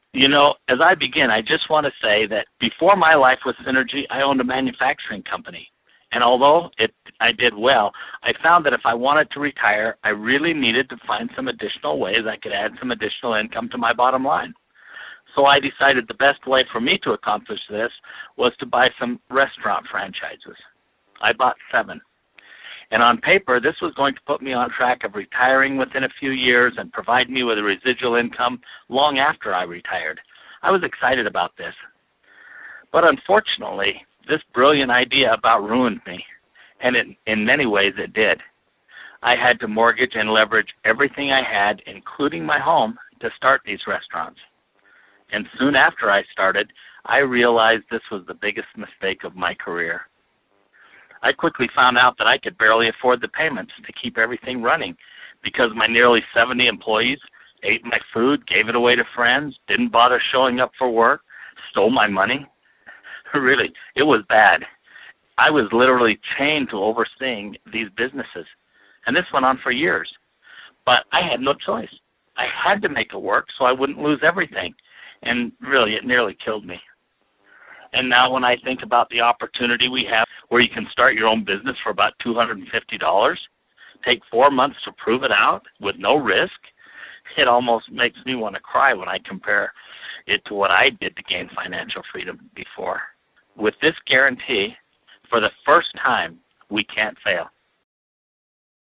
As I begin, I just want to say that before my life with Synergy, I owned a manufacturing company. And although I did well, I found that if I wanted to retire, I really needed to find some additional ways I could add some additional income to my bottom line. So I decided the best way for me to accomplish this was to buy some restaurant franchises. I bought 7. And on paper, this was going to put me on track of retiring within a few years and provide me with a residual income long after I retired. I was excited about this. But unfortunately, this brilliant idea about ruined me, and in many ways it did. I had to mortgage and leverage everything I had, including my home, to start these restaurants. And soon after I started, I realized this was the biggest mistake of my career. I quickly found out that I could barely afford the payments to keep everything running because my nearly 70 employees ate my food, gave it away to friends, didn't bother showing up for work, stole my money. Really, it was bad. I was literally chained to overseeing these businesses, and this went on for years. But I had no choice. I had to make it work so I wouldn't lose everything, and really, it nearly killed me. And now when I think about the opportunity we have where you can start your own business for about $250, take 4 months to prove it out with no risk, it almost makes me want to cry when I compare it to what I did to gain financial freedom before. With this guarantee, for the first time, we can't fail.